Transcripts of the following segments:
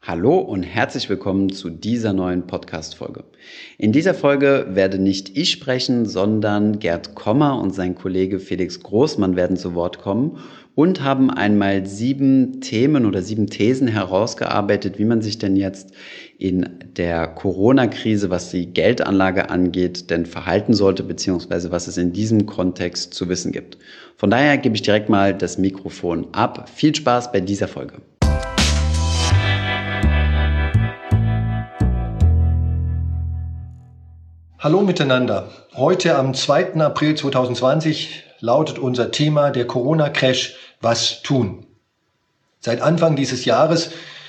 Hallo und herzlich willkommen zu dieser neuen Podcast-Folge. In dieser Folge werde nicht ich sprechen, sondern Gerd Kommer und sein Kollege Felix Großmann werden zu Wort kommen und haben einmal 7 Themen oder 7 Thesen herausgearbeitet, wie man sich denn jetzt in der Corona-Krise, was die Geldanlage angeht, denn verhalten sollte, beziehungsweise was es in diesem Kontext zu wissen gibt. Von daher gebe ich direkt mal das Mikrofon ab. Viel Spaß bei dieser Folge. Hallo miteinander. Heute am 2. April 2020 lautet unser Thema der Corona-Crash. Was tun? Seit Anfang dieses Jahres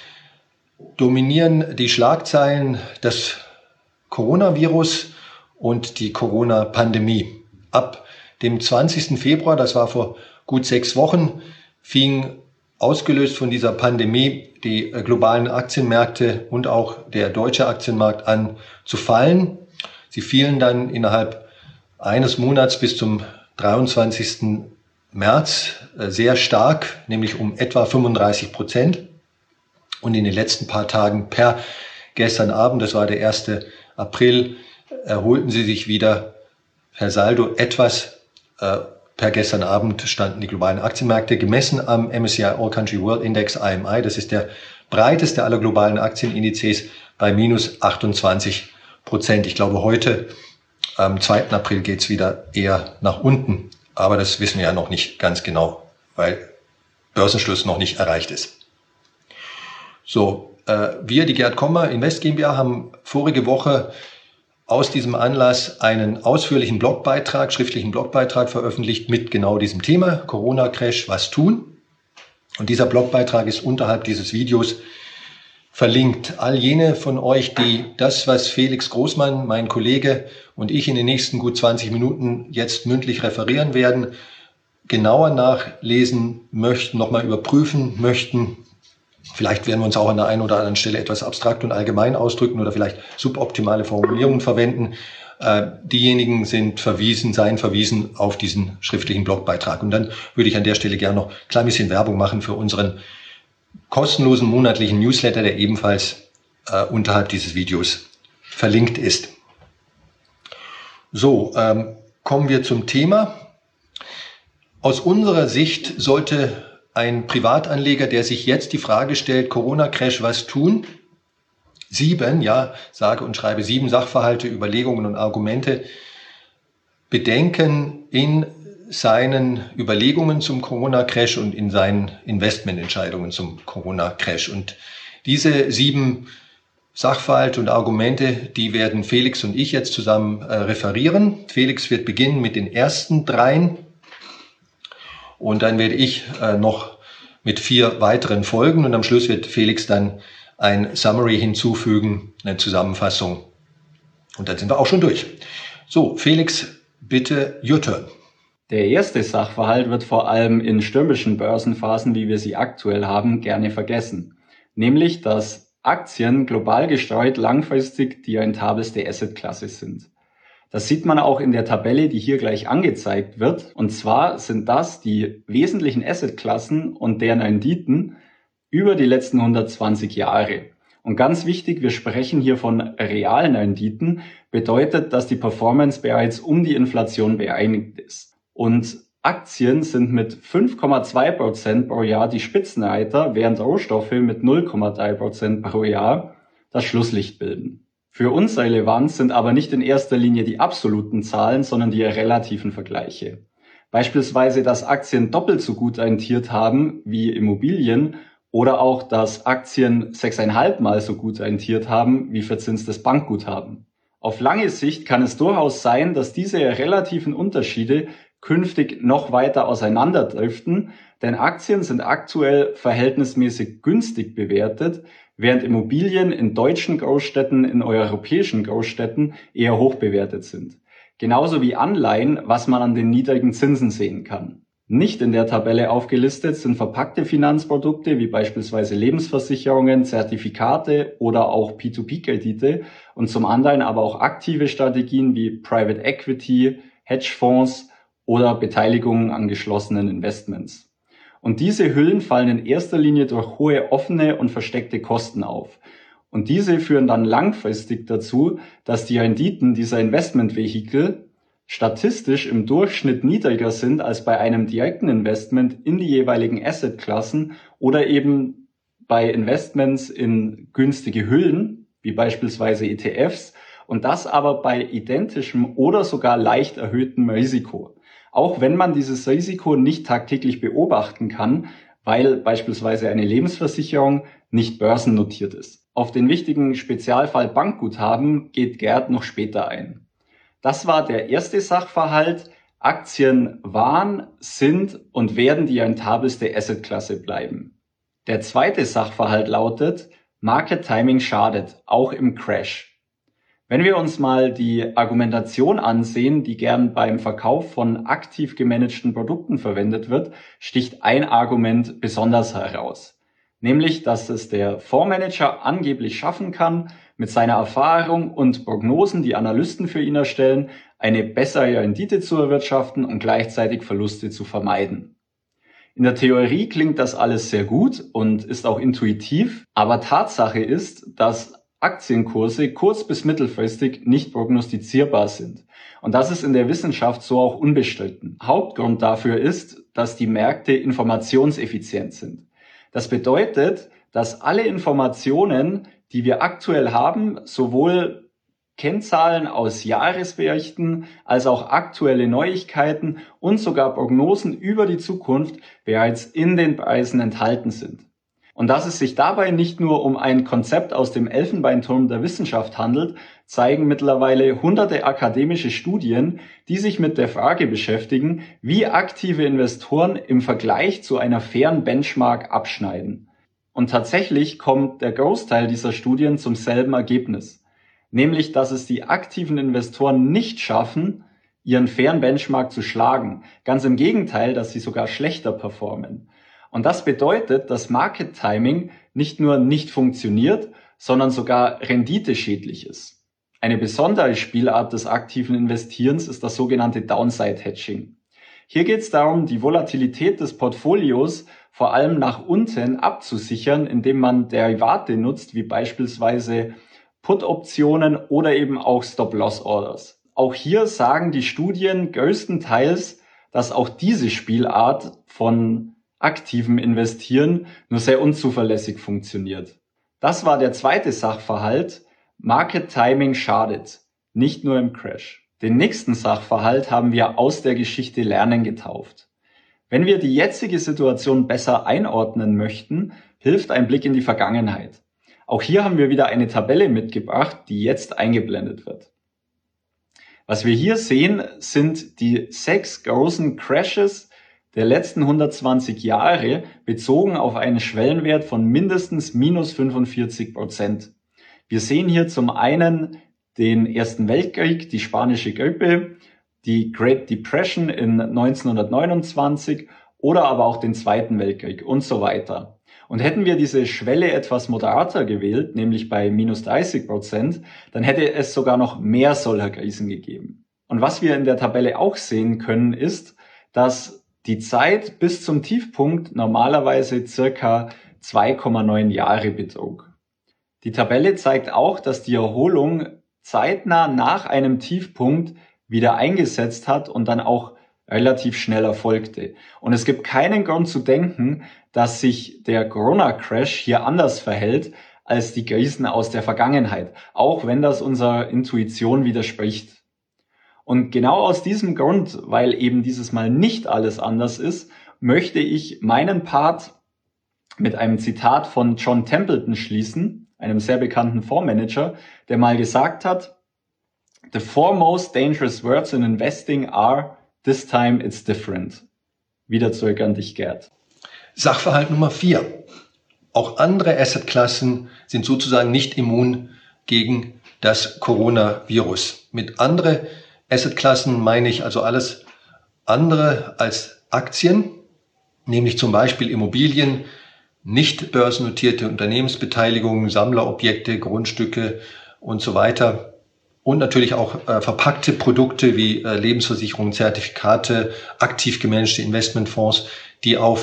dominieren die Schlagzeilen das Coronavirus und die Corona-Pandemie. Ab dem 20. Februar, das war vor gut 6 Wochen, fing ausgelöst von dieser Pandemie die globalen Aktienmärkte und auch der deutsche Aktienmarkt an zu fallen. Sie fielen dann innerhalb eines Monats bis zum 23. März sehr stark, nämlich um etwa 35%. Und in den letzten paar Tagen per gestern Abend, das war der 1. April, erholten sie sich wieder per Saldo etwas. Per gestern Abend standen die globalen Aktienmärkte gemessen am MSCI All Country World Index AMI, das ist der breiteste aller globalen Aktienindizes, bei minus 28%. Ich glaube, heute, am 2. April, geht es wieder eher nach unten. Aber das wissen wir ja noch nicht ganz genau, weil Börsenschluss noch nicht erreicht ist. So, wir, die Gerd Kommer Invest GmbH, haben vorige Woche aus diesem Anlass einen ausführlichen Blogbeitrag, schriftlichen Blogbeitrag veröffentlicht mit genau diesem Thema, Corona-Crash, was tun? Und dieser Blogbeitrag ist unterhalb dieses Videos verlinkt. All jene von euch, die das, was Felix Großmann, mein Kollege, und ich in den nächsten gut 20 Minuten jetzt mündlich referieren werden, genauer nachlesen möchten, nochmal überprüfen möchten. Vielleicht werden wir uns auch an der einen oder anderen Stelle etwas abstrakt und allgemein ausdrücken oder vielleicht suboptimale Formulierungen verwenden. Diejenigen seien verwiesen auf diesen schriftlichen Blogbeitrag. Und dann würde ich an der Stelle gerne noch ein klein bisschen Werbung machen für unseren kostenlosen monatlichen Newsletter, der ebenfalls unterhalb dieses Videos verlinkt ist. So, kommen wir zum Thema. Aus unserer Sicht sollte ein Privatanleger, der sich jetzt die Frage stellt, Corona-Crash, was tun? 7, ja, sage und schreibe 7 Sachverhalte, Überlegungen und Argumente bedenken in seinen Überlegungen zum Corona-Crash und in seinen Investmententscheidungen zum Corona-Crash. Und diese 7 Sachverhalte und Argumente, die werden Felix und ich jetzt zusammen referieren. Felix wird beginnen mit den ersten 3 und dann werde ich noch mit 4 weiteren folgen und am Schluss wird Felix dann ein Summary hinzufügen, eine Zusammenfassung und dann sind wir auch schon durch. So, Felix, bitte your turn. Der erste Sachverhalt wird vor allem in stürmischen Börsenphasen, wie wir sie aktuell haben, gerne vergessen. Nämlich, dass Aktien global gestreut langfristig die rentabelste Assetklasse sind. Das sieht man auch in der Tabelle, die hier gleich angezeigt wird. Und zwar sind das die wesentlichen Assetklassen und deren Renditen über die letzten 120 Jahre. Und ganz wichtig, wir sprechen hier von realen Renditen, bedeutet, dass die Performance bereits um die Inflation bereinigt ist. Und Aktien sind mit 5,2% pro Jahr die Spitzenreiter, während Rohstoffe mit 0,3% pro Jahr das Schlusslicht bilden. Für uns relevant sind aber nicht in erster Linie die absoluten Zahlen, sondern die relativen Vergleiche. Beispielsweise, dass Aktien doppelt so gut rentiert haben wie Immobilien oder auch, dass Aktien 6,5 Mal so gut rentiert haben wie verzinstes Bankguthaben. Auf lange Sicht kann es durchaus sein, dass diese relativen Unterschiede künftig noch weiter auseinanderdriften, denn Aktien sind aktuell verhältnismäßig günstig bewertet, während Immobilien in deutschen Großstädten, in europäischen Großstädten eher hoch bewertet sind. Genauso wie Anleihen, was man an den niedrigen Zinsen sehen kann. Nicht in der Tabelle aufgelistet sind verpackte Finanzprodukte wie beispielsweise Lebensversicherungen, Zertifikate oder auch P2P-Kredite und zum anderen aber auch aktive Strategien wie Private Equity, Hedgefonds oder Beteiligungen an geschlossenen Investments. Und diese Hüllen fallen in erster Linie durch hohe offene und versteckte Kosten auf. Und diese führen dann langfristig dazu, dass die Renditen dieser Investmentvehikel statistisch im Durchschnitt niedriger sind als bei einem direkten Investment in die jeweiligen Assetklassen oder eben bei Investments in günstige Hüllen, wie beispielsweise ETFs, und das aber bei identischem oder sogar leicht erhöhtem Risiko. Auch wenn man dieses Risiko nicht tagtäglich beobachten kann, weil beispielsweise eine Lebensversicherung nicht börsennotiert ist. Auf den wichtigen Spezialfall Bankguthaben geht Gerd noch später ein. Das war der erste Sachverhalt. Aktien waren, sind und werden die rentabelste Assetklasse bleiben. Der zweite Sachverhalt lautet, Market Timing schadet, auch im Crash. Wenn wir uns mal die Argumentation ansehen, die gern beim Verkauf von aktiv gemanagten Produkten verwendet wird, sticht ein Argument besonders heraus. Nämlich, dass es der Fondsmanager angeblich schaffen kann, mit seiner Erfahrung und Prognosen, die Analysten für ihn erstellen, eine bessere Rendite zu erwirtschaften und gleichzeitig Verluste zu vermeiden. In der Theorie klingt das alles sehr gut und ist auch intuitiv, aber Tatsache ist, dass Aktienkurse kurz- bis mittelfristig nicht prognostizierbar sind. Und das ist in der Wissenschaft so auch unbestritten. Hauptgrund dafür ist, dass die Märkte informationseffizient sind. Das bedeutet, dass alle Informationen, die wir aktuell haben, sowohl Kennzahlen aus Jahresberichten als auch aktuelle Neuigkeiten und sogar Prognosen über die Zukunft bereits in den Preisen enthalten sind. Und dass es sich dabei nicht nur um ein Konzept aus dem Elfenbeinturm der Wissenschaft handelt, zeigen mittlerweile hunderte akademische Studien, die sich mit der Frage beschäftigen, wie aktive Investoren im Vergleich zu einer fairen Benchmark abschneiden. Und tatsächlich kommt der Großteil dieser Studien zum selben Ergebnis, nämlich dass es die aktiven Investoren nicht schaffen, ihren fairen Benchmark zu schlagen. Ganz im Gegenteil, dass sie sogar schlechter performen. Und das bedeutet, dass Market Timing nicht nur nicht funktioniert, sondern sogar renditeschädlich ist. Eine besondere Spielart des aktiven Investierens ist das sogenannte Downside Hedging. Hier geht es darum, die Volatilität des Portfolios vor allem nach unten abzusichern, indem man Derivate nutzt, wie beispielsweise Put-Optionen oder eben auch Stop-Loss-Orders. Auch hier sagen die Studien größtenteils, dass auch diese Spielart von aktivem Investieren nur sehr unzuverlässig funktioniert. Das war der zweite Sachverhalt. Market Timing schadet, nicht nur im Crash. Den nächsten Sachverhalt haben wir aus der Geschichte lernen getauft. Wenn wir die jetzige Situation besser einordnen möchten, hilft ein Blick in die Vergangenheit. Auch hier haben wir wieder eine Tabelle mitgebracht, die jetzt eingeblendet wird. Was wir hier sehen, sind die 6 großen Crashes der letzten 120 Jahre bezogen auf einen Schwellenwert von mindestens minus 45%. Wir sehen hier zum einen den Ersten Weltkrieg, die spanische Grippe, die Great Depression in 1929 oder aber auch den Zweiten Weltkrieg und so weiter. Und hätten wir diese Schwelle etwas moderater gewählt, nämlich bei minus 30%, dann hätte es sogar noch mehr solcher Krisen gegeben. Und was wir in der Tabelle auch sehen können, ist, dass die Zeit bis zum Tiefpunkt normalerweise circa 2,9 Jahre betrug. Die Tabelle zeigt auch, dass die Erholung zeitnah nach einem Tiefpunkt wieder eingesetzt hat und dann auch relativ schnell erfolgte. Und es gibt keinen Grund zu denken, dass sich der Corona-Crash hier anders verhält als die Krisen aus der Vergangenheit, auch wenn das unserer Intuition widerspricht. Und genau aus diesem Grund, weil eben dieses Mal nicht alles anders ist, möchte ich meinen Part mit einem Zitat von John Templeton schließen, einem sehr bekannten Fondsmanager, der mal gesagt hat, "The four most dangerous words in investing are, this time it's different." Wieder zurück an dich, Gerd. Sachverhalt Nummer 4. Auch andere Assetklassen sind sozusagen nicht immun gegen das Coronavirus. Mit andere Assetklassen meine ich also alles andere als Aktien, nämlich zum Beispiel Immobilien, nicht börsennotierte Unternehmensbeteiligungen, Sammlerobjekte, Grundstücke und so weiter. Und natürlich auch verpackte Produkte wie Lebensversicherungen, Zertifikate, aktiv gemanagte Investmentfonds, die auf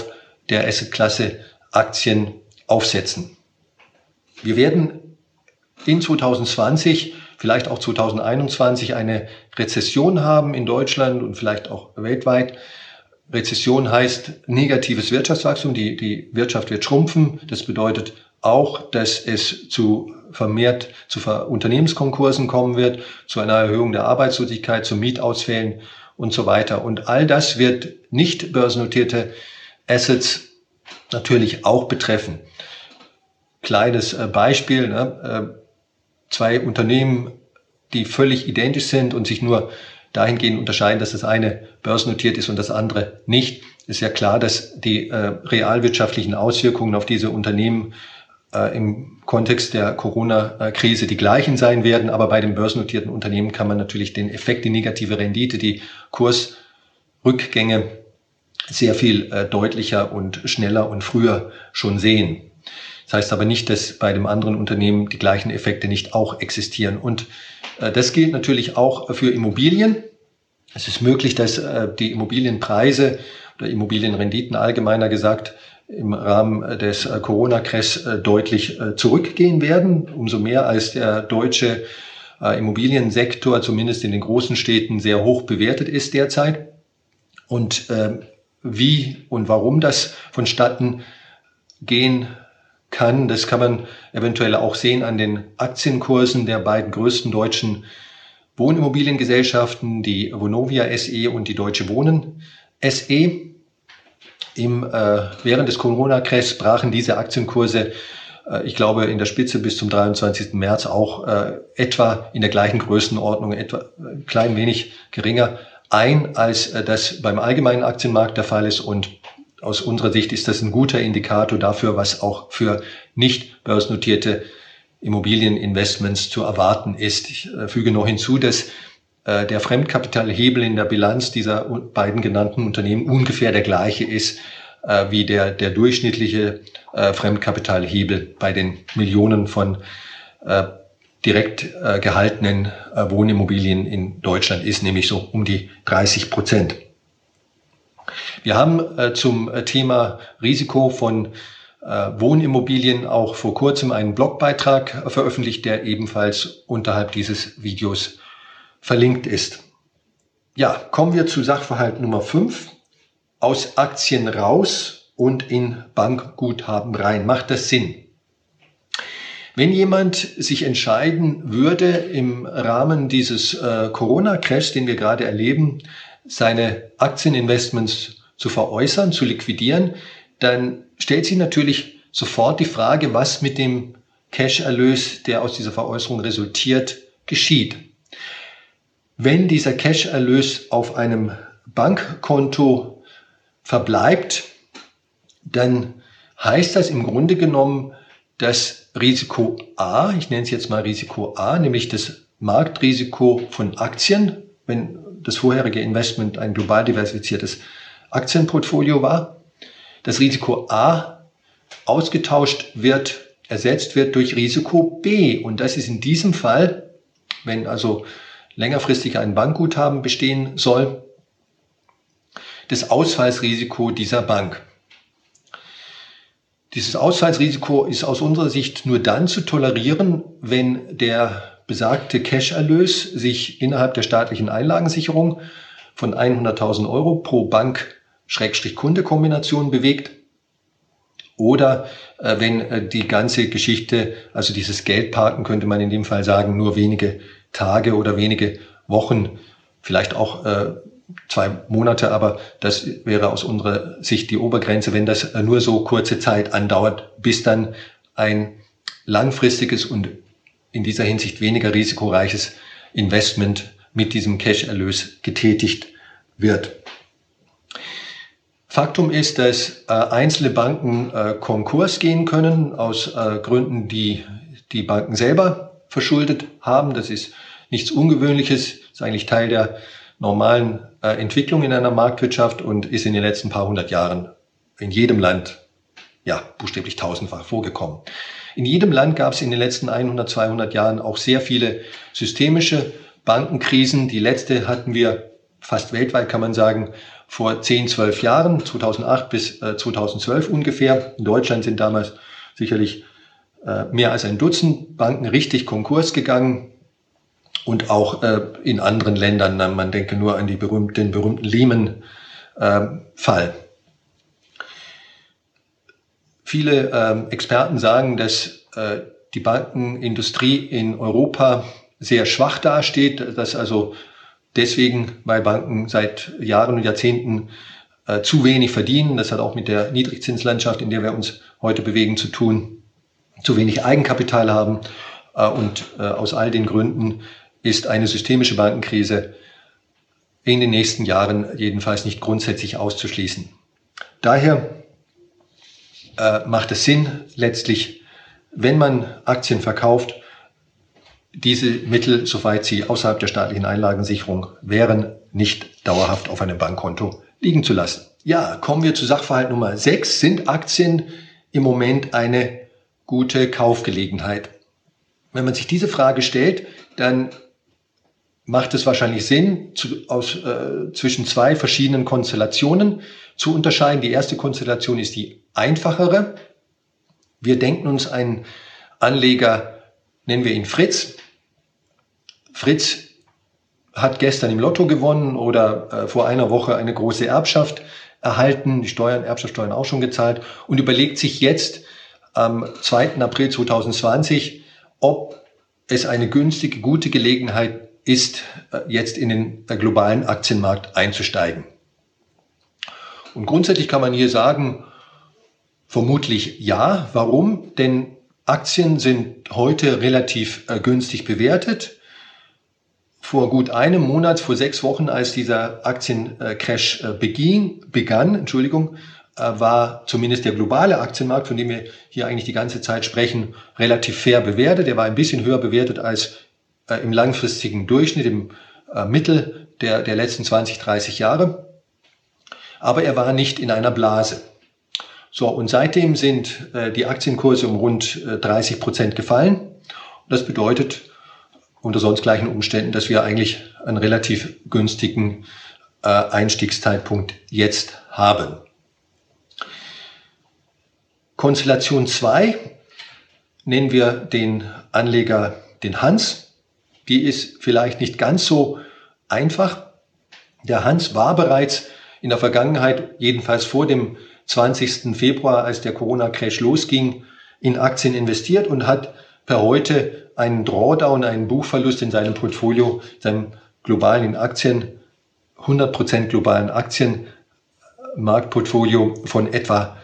der Assetklasse Aktien aufsetzen. Wir werden in 2020, vielleicht auch 2021 eine Rezession haben in Deutschland und vielleicht auch weltweit. Rezession heißt negatives Wirtschaftswachstum, die Wirtschaft wird schrumpfen. Das bedeutet auch, dass es vermehrt zu Unternehmenskonkursen kommen wird, zu einer Erhöhung der Arbeitslosigkeit, zu Mietausfällen und so weiter. Und all das wird nicht börsennotierte Assets natürlich auch betreffen. Kleines Beispiel, 2 Unternehmen, die völlig identisch sind und sich nur dahingehend unterscheiden, dass das eine börsennotiert ist und das andere nicht. Ist ja klar, dass die realwirtschaftlichen Auswirkungen auf diese Unternehmen im Kontext der Corona-Krise die gleichen sein werden. Aber bei den börsennotierten Unternehmen kann man natürlich den Effekt, die negative Rendite, die Kursrückgänge sehr viel deutlicher und schneller und früher schon sehen. Das heißt aber nicht, dass bei dem anderen Unternehmen die gleichen Effekte nicht auch existieren. Und das gilt natürlich auch für Immobilien. Es ist möglich, dass die Immobilienpreise oder Immobilienrenditen allgemeiner gesagt im Rahmen des Corona-Crashs deutlich zurückgehen werden. Umso mehr als der deutsche Immobiliensektor zumindest in den großen Städten sehr hoch bewertet ist derzeit. Und wie und warum das vonstatten gehen kann, das kann man eventuell auch sehen an den Aktienkursen der beiden größten deutschen Wohnimmobiliengesellschaften, die Vonovia SE und die Deutsche Wohnen SE. Während des Corona-Crashs brachen diese Aktienkurse, ich glaube, in der Spitze bis zum 23. März auch etwa in der gleichen Größenordnung, etwa ein klein wenig geringer ein, als das beim allgemeinen Aktienmarkt der Fall ist. Und aus unserer Sicht ist das ein guter Indikator dafür, was auch für nicht börsennotierte Immobilieninvestments zu erwarten ist. Ich füge noch hinzu, dass der Fremdkapitalhebel in der Bilanz dieser beiden genannten Unternehmen ungefähr der gleiche ist wie der durchschnittliche Fremdkapitalhebel bei den Millionen von direkt gehaltenen Wohnimmobilien in Deutschland ist, nämlich so um die 30%. Wir haben zum Thema Risiko von Wohnimmobilien auch vor kurzem einen Blogbeitrag veröffentlicht, der ebenfalls unterhalb dieses Videos verlinkt ist. Ja, kommen wir zu Sachverhalt Nummer 5. Aus Aktien raus und in Bankguthaben rein. Macht das Sinn? Wenn jemand sich entscheiden würde, im Rahmen dieses Corona-Crash, den wir gerade erleben, seine Aktieninvestments zu veräußern, zu liquidieren, dann stellt sich natürlich sofort die Frage, was mit dem Cash-Erlös, der aus dieser Veräußerung resultiert, geschieht. Wenn dieser Cash-Erlös auf einem Bankkonto verbleibt, dann heißt das im Grunde genommen, dass Risiko A, ich nenne es jetzt mal Risiko A, nämlich das Marktrisiko von Aktien, wenn das vorherige Investment ein global diversifiziertes Aktienportfolio war, das Risiko A ausgetauscht wird, ersetzt wird durch Risiko B. Und das ist in diesem Fall, wenn also längerfristig ein Bankguthaben bestehen soll, das Ausfallsrisiko dieser Bank. Dieses Ausfallsrisiko ist aus unserer Sicht nur dann zu tolerieren, wenn der besagte Cash-Erlös sich innerhalb der staatlichen Einlagensicherung von 100.000 Euro pro Bank-Kunde-Kombination bewegt oder wenn die ganze Geschichte, also dieses Geldparken, könnte man in dem Fall sagen, nur wenige Tage oder wenige Wochen, vielleicht auch 2 Monate, aber das wäre aus unserer Sicht die Obergrenze, wenn das nur so kurze Zeit andauert, bis dann ein langfristiges und in dieser Hinsicht weniger risikoreiches Investment mit diesem Cash-Erlös getätigt wird. Faktum ist, dass einzelne Banken Konkurs gehen können aus Gründen, die die Banken selber verschuldet haben. Das ist nichts Ungewöhnliches, ist eigentlich Teil der normalen Entwicklung in einer Marktwirtschaft und ist in den letzten paar hundert Jahren in jedem Land, ja, buchstäblich tausendfach vorgekommen. In jedem Land gab es in den letzten 100, 200 Jahren auch sehr viele systemische Bankenkrisen. Die letzte hatten wir fast weltweit, kann man sagen, vor 10, 12 Jahren, 2008 bis 2012 ungefähr. In Deutschland sind damals sicherlich mehr als ein Dutzend Banken richtig Konkurs gegangen und auch in anderen Ländern. Man denke nur an den berühmten Lehman-Fall. Viele Experten sagen, dass die Bankenindustrie in Europa sehr schwach dasteht, dass also deswegen, weil Banken seit Jahren und Jahrzehnten zu wenig verdienen, das hat auch mit der Niedrigzinslandschaft, in der wir uns heute bewegen, zu tun, zu wenig Eigenkapital haben und aus all den Gründen ist eine systemische Bankenkrise in den nächsten Jahren jedenfalls nicht grundsätzlich auszuschließen. Daher macht es Sinn, letztlich, wenn man Aktien verkauft, diese Mittel, soweit sie außerhalb der staatlichen Einlagensicherung wären, nicht dauerhaft auf einem Bankkonto liegen zu lassen. Ja, kommen wir zu Sachverhalt Nummer 6. Sind Aktien im Moment eine gute Kaufgelegenheit? Wenn man sich diese Frage stellt, dann macht es wahrscheinlich Sinn, zwischen zwei verschiedenen Konstellationen zu unterscheiden. Die erste Konstellation ist die einfachere. Wir denken uns einen Anleger, nennen wir ihn Fritz. Fritz hat gestern im Lotto gewonnen oder vor einer Woche eine große Erbschaft erhalten, die Erbschaftssteuern auch schon gezahlt und überlegt sich jetzt am 2. April 2020, ob es eine günstige, gute Gelegenheit ist, jetzt in den globalen Aktienmarkt einzusteigen. Und grundsätzlich kann man hier sagen, vermutlich ja. Warum? Denn Aktien sind heute relativ günstig bewertet. Vor gut einem Monat, vor 6 Wochen, als dieser Aktiencrash begann, war zumindest der globale Aktienmarkt, von dem wir hier eigentlich die ganze Zeit sprechen, relativ fair bewertet. Er war ein bisschen höher bewertet als im langfristigen Durchschnitt, im Mittel der letzten 20, 30 Jahre. Aber er war nicht in einer Blase. So, und seitdem sind die Aktienkurse um rund 30% gefallen. Und das bedeutet unter sonst gleichen Umständen, dass wir eigentlich einen relativ günstigen Einstiegszeitpunkt jetzt haben. Konstellation 2 nennen wir den Anleger den Hans. Die ist vielleicht nicht ganz so einfach. Der Hans war bereits in der Vergangenheit, jedenfalls vor dem 20. Februar, als der Corona-Crash losging, in Aktien investiert und hat per heute einen Drawdown, einen Buchverlust in seinem Portfolio, seinem globalen Aktien, 100% globalen Aktienmarktportfolio von etwa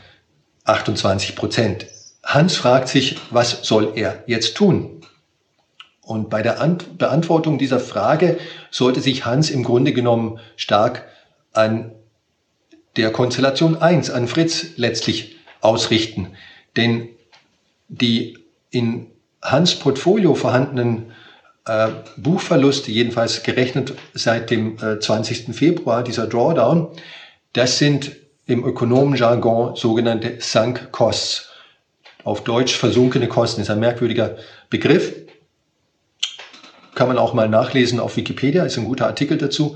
28%. Hans fragt sich, was soll er jetzt tun? Und bei der Beantwortung dieser Frage sollte sich Hans im Grunde genommen stark an der Konstellation 1, an Fritz letztlich ausrichten. Denn die in Hans Portfolio vorhandenen Buchverluste, jedenfalls gerechnet seit dem 20. Februar, dieser Drawdown, das sind im Ökonomenjargon sogenannte Sunk Costs. Auf Deutsch versunkene Kosten ist ein merkwürdiger Begriff. Kann man auch mal nachlesen auf Wikipedia, ist ein guter Artikel dazu.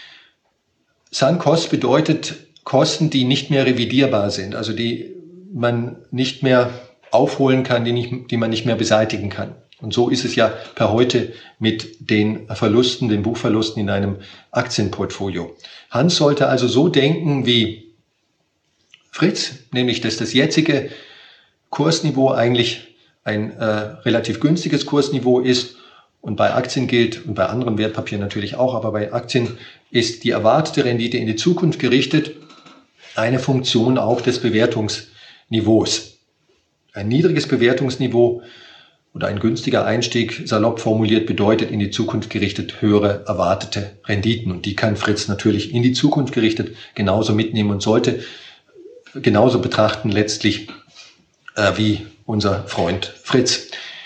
Sunk Costs bedeutet Kosten, die nicht mehr revidierbar sind, also die man nicht mehr aufholen kann, die man nicht mehr beseitigen kann. Und so ist es ja per heute mit den Verlusten, den Buchverlusten in einem Aktienportfolio. Hans sollte also so denken wie Fritz, nämlich dass das jetzige Kursniveau eigentlich ein relativ günstiges Kursniveau ist und bei Aktien gilt und bei anderen Wertpapieren natürlich auch, aber bei Aktien ist die erwartete Rendite in die Zukunft gerichtet eine Funktion auch des Bewertungsniveaus. Ein niedriges Bewertungsniveau oder ein günstiger Einstieg, salopp formuliert, bedeutet in die Zukunft gerichtet höhere erwartete Renditen. Und die kann Fritz natürlich in die Zukunft gerichtet genauso mitnehmen und sollte genauso betrachten letztlich wie unser Freund Fritz.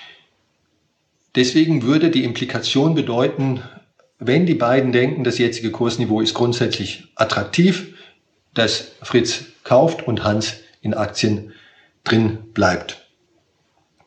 Deswegen würde die Implikation bedeuten, wenn die beiden denken, das jetzige Kursniveau ist grundsätzlich attraktiv, dass Fritz kauft und Hans in Aktien drin bleibt.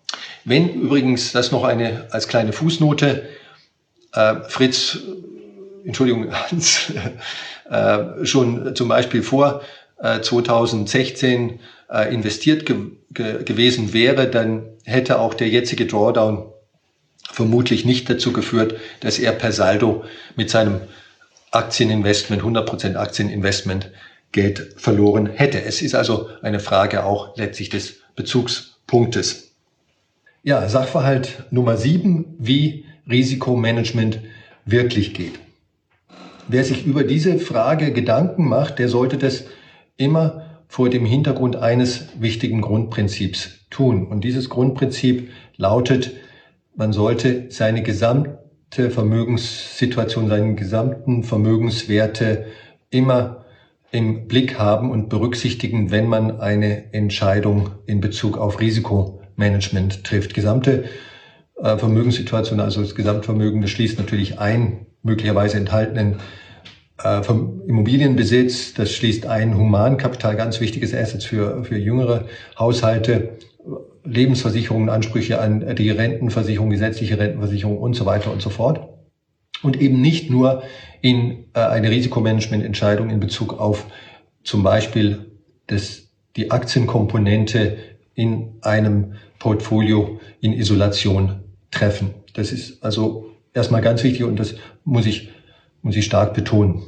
Wenn übrigens, das noch als kleine Fußnote, Fritz Entschuldigung, Hans, schon zum Beispiel vor 2016 investiert gewesen wäre, dann hätte auch der jetzige Drawdown vermutlich nicht dazu geführt, dass er per Saldo mit seinem Aktieninvestment, 100% Aktieninvestment, Geld verloren hätte. Es ist also eine Frage auch letztlich des Bezugspunktes. Ja, Sachverhalt Nummer 7, wie Risikomanagement wirklich geht. Wer sich über diese Frage Gedanken macht, der sollte das immer vor dem Hintergrund eines wichtigen Grundprinzips tun. Und dieses Grundprinzip lautet, man sollte seine gesamte Vermögenssituation, seine gesamten Vermögenswerte immer im Blick haben und berücksichtigen, wenn man eine Entscheidung in Bezug auf Risikomanagement trifft. Gesamte Vermögenssituation, also das Gesamtvermögen, das schließt natürlich ein, möglicherweise enthaltenen Immobilienbesitz, das schließt ein Humankapital, ganz wichtiges Asset für jüngere Haushalte, Lebensversicherungen, Ansprüche an die Rentenversicherung, gesetzliche Rentenversicherung und so weiter und so fort. Und eben nicht nur in eine Risikomanagemententscheidung in Bezug auf zum Beispiel die Aktienkomponente in einem Portfolio in Isolation treffen. Das ist also erstmal ganz wichtig und das muss ich stark betonen.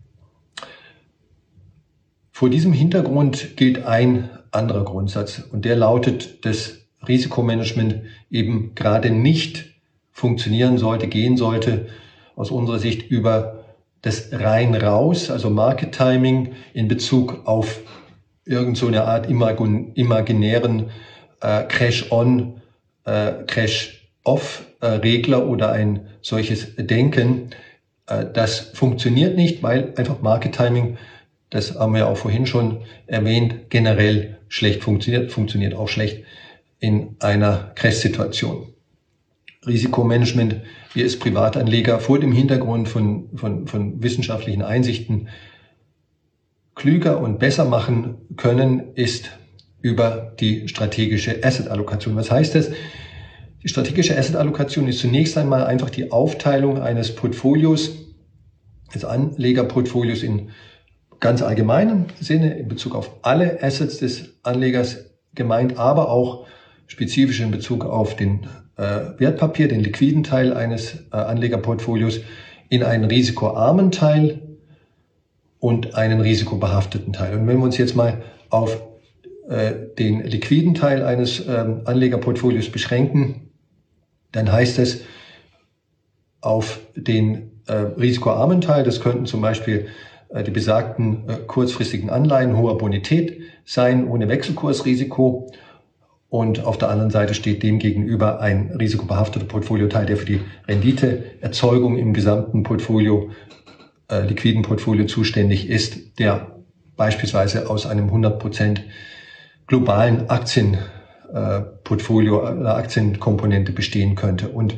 Vor diesem Hintergrund gilt ein anderer Grundsatz und der lautet, dass Risikomanagement eben gerade nicht funktionieren sollte, gehen sollte, aus unserer Sicht über das rein raus, also Market Timing in Bezug auf irgend so eine Art imaginären Crash-on, Crash-off Regler oder ein solches Denken. Das funktioniert nicht, weil einfach Market Timing, das haben wir auch vorhin schon erwähnt, generell schlecht funktioniert auch schlecht in einer Crash-Situation. Risikomanagement, wir als Privatanleger vor dem Hintergrund von wissenschaftlichen Einsichten klüger und besser machen können, ist über die strategische Asset-Allokation. Was heißt das? Die strategische Asset-Allokation ist zunächst einmal einfach die Aufteilung eines Portfolios, des Anlegerportfolios in ganz allgemeinem Sinne in Bezug auf alle Assets des Anlegers gemeint, aber auch spezifisch in Bezug auf den Wertpapier, den liquiden Teil eines Anlegerportfolios, in einen risikoarmen Teil und einen risikobehafteten Teil. Und wenn wir uns jetzt mal auf den liquiden Teil eines Anlegerportfolios beschränken, dann heißt es auf den risikoarmen Teil, das könnten zum Beispiel die besagten kurzfristigen Anleihen hoher Bonität sein, ohne Wechselkursrisiko. Und auf der anderen Seite steht dem gegenüber ein risikobehafteter Portfolioteil, der für die Renditeerzeugung im gesamten Portfolio, liquiden Portfolio zuständig ist, der beispielsweise aus einem 100% globalen Aktienportfolio, einer Aktienkomponente bestehen könnte. Und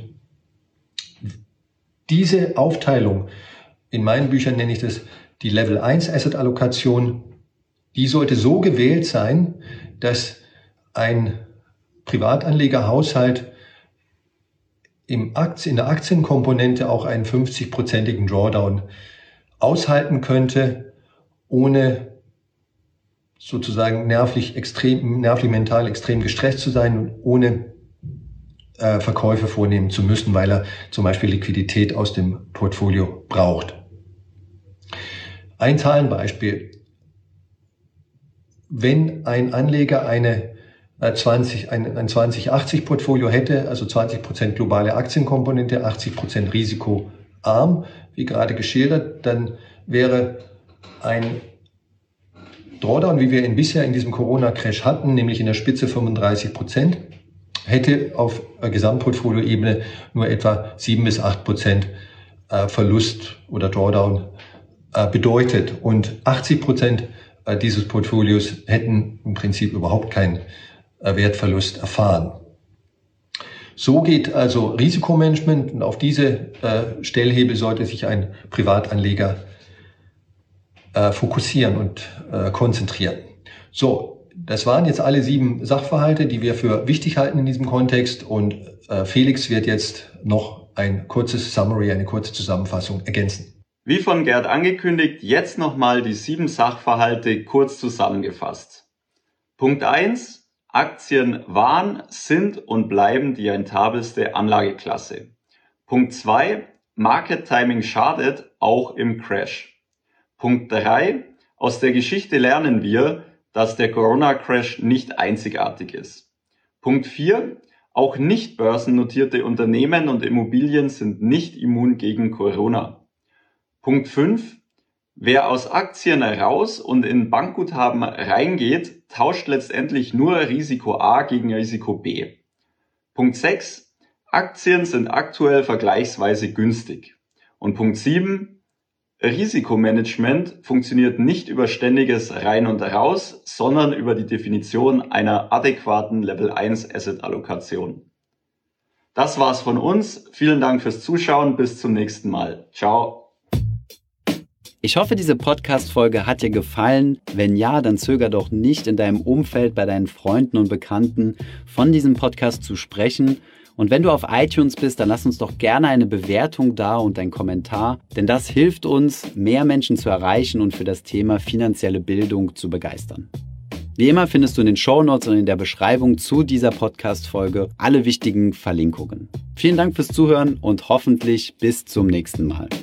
diese Aufteilung, in meinen Büchern nenne ich das die Level 1 Asset Allokation, die sollte so gewählt sein, dass ein Privatanlegerhaushalt in der Aktienkomponente auch einen 50-prozentigen Drawdown aushalten könnte, ohne sozusagen nervlich mental extrem gestresst zu sein und ohne Verkäufe vornehmen zu müssen, weil er zum Beispiel Liquidität aus dem Portfolio braucht. Ein Zahlenbeispiel. Wenn ein Anleger ein 20-80-Portfolio hätte, also 20% globale Aktienkomponente, 80% risikoarm, wie gerade geschildert, dann wäre ein Drawdown, wie wir ihn bisher in diesem Corona-Crash hatten, nämlich in der Spitze 35%, hätte auf Gesamtportfolioebene nur etwa 7-8% Verlust oder Drawdown bedeutet. Und 80% dieses Portfolios hätten im Prinzip überhaupt keinen Wertverlust erfahren. So geht also Risikomanagement und auf diese Stellhebel sollte sich ein Privatanleger fokussieren und konzentrieren. So, das waren jetzt alle 7 Sachverhalte, die wir für wichtig halten in diesem Kontext und Felix wird jetzt noch ein kurzes Summary, eine kurze Zusammenfassung ergänzen. Wie von Gerd angekündigt, jetzt nochmal die 7 Sachverhalte kurz zusammengefasst. Punkt 1. Aktien waren, sind und bleiben die rentabelste Anlageklasse. Punkt 2. Market Timing schadet, auch im Crash. Punkt 3. Aus der Geschichte lernen wir, dass der Corona-Crash nicht einzigartig ist. Punkt 4. Auch nicht börsennotierte Unternehmen und Immobilien sind nicht immun gegen Corona. Punkt 5. Wer aus Aktien raus und in Bankguthaben reingeht, tauscht letztendlich nur Risiko A gegen Risiko B. Punkt 6. Aktien sind aktuell vergleichsweise günstig. Und Punkt 7. Risikomanagement funktioniert nicht über ständiges Rein und Raus, sondern über die Definition einer adäquaten Level 1 Asset Allokation. Das war's von uns. Vielen Dank fürs Zuschauen. Bis zum nächsten Mal. Ciao. Ich hoffe, diese Podcast-Folge hat dir gefallen. Wenn ja, dann zöger doch nicht, in deinem Umfeld, bei deinen Freunden und Bekannten von diesem Podcast zu sprechen. Und wenn du auf iTunes bist, dann lass uns doch gerne eine Bewertung da und einen Kommentar, denn das hilft uns, mehr Menschen zu erreichen und für das Thema finanzielle Bildung zu begeistern. Wie immer findest du in den Shownotes und in der Beschreibung zu dieser Podcast-Folge alle wichtigen Verlinkungen. Vielen Dank fürs Zuhören und hoffentlich bis zum nächsten Mal.